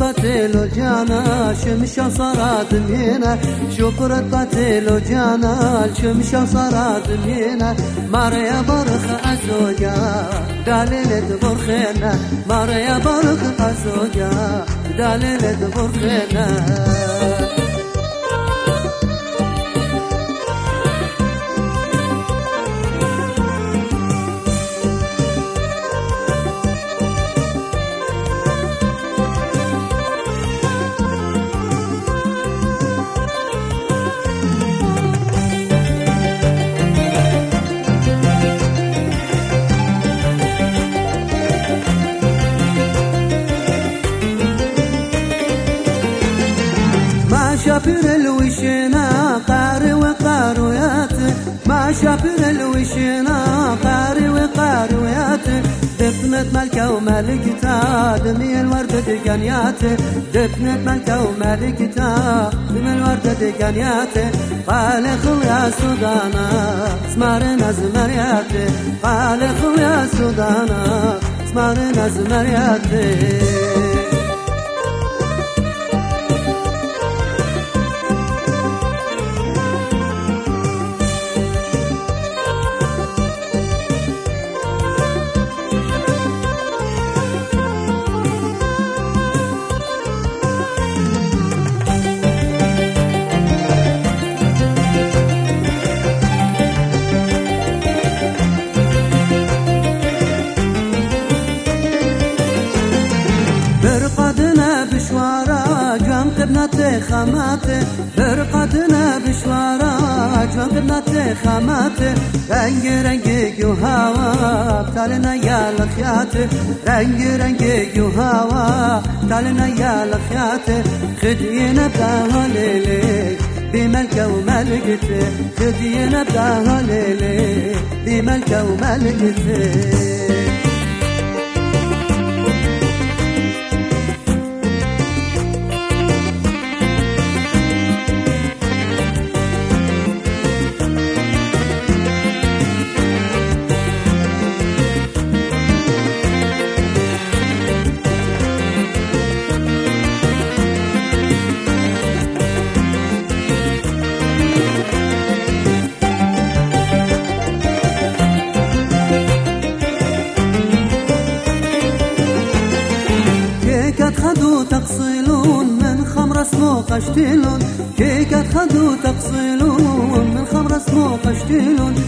قتل جانا شمشة صارت مينا شكر قتل جانا شمشة صارت مينا ماريا برخ أزوجا داليلة برخنا ماريا برخ أزوجا داليلة برخنا شافر الوشنا قاري وقارويات ما شافر الوشنا قاري وقارويات دفنت ملكة وملكتا دمي الوردة دقانيات دفنت ملكة وملكتا دمي الوردة دقانيات قال خل يا سودانا اسمارنا زمريات قال خل يا سودانا اسمارنا زمريات برقدنا بشوارا جام قبنات خامات برقدنا بشوارا جام قبنات خامات رنگ رنگ گوهاوا تالنا يا لخيات رنگ رنگ گوهاوا تالنا يا لخيات خدينا بها ليلي بملكة وملكته خدينا بها ليلي بملكة وملكته خدوا تقصيلون من خمر اسمه قشتيلون كيكات خدوا تقصيلون من خمر اسمه قشتيلون